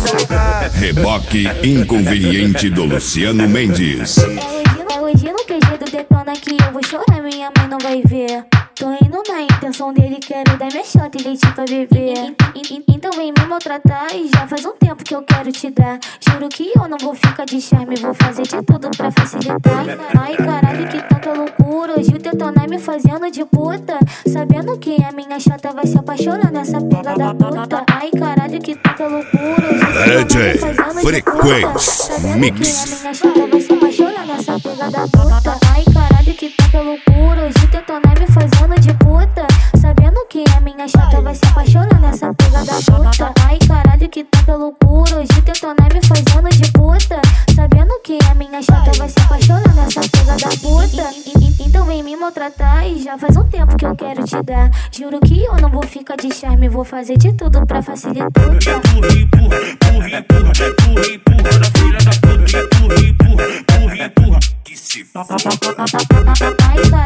Reboque inconveniente do Luciano Mendes. É hoje no QG do Detona que eu vou chorar, minha mãe não vai ver. Tô indo na intenção dele, quero dar minha shot e leite pra beber. Então vem me maltratar e já faz um tempo que eu quero te dar. Juro que eu não vou ficar de charme, vou fazer de tudo pra facilitar. Ai caralho, que tanta loucura, hoje o Detona me fazendo de puta. Sabendo que a minha chata vai se apaixonar nessa pega da puta. Ai caralho, que tanta loucura, hoje o Detona me fazendo de puta. Sabendo que a minha chata vai se apaixonar nessa pega da puta. Ai caralho, que tanta loucura, hoje o Detona me fazendo de puta. Sabendo que a minha chata vai se apaixonar nessa pega da puta. Ai caralho, que tanta loucura, hoje o Detona me fazendo de puta. Sabendo que a minha chata vai se apaixonar nessa pega da puta. Então vem me maltratar e já faz um tempo que eu quero te dar. Juro que eu não vou ficar de charme, vou fazer de tudo pra facilitar. Empurra, empurra, empurra, empurra, empurra da filha da puta. Empurra, empurra, empurra, empurra, que se foda. Ai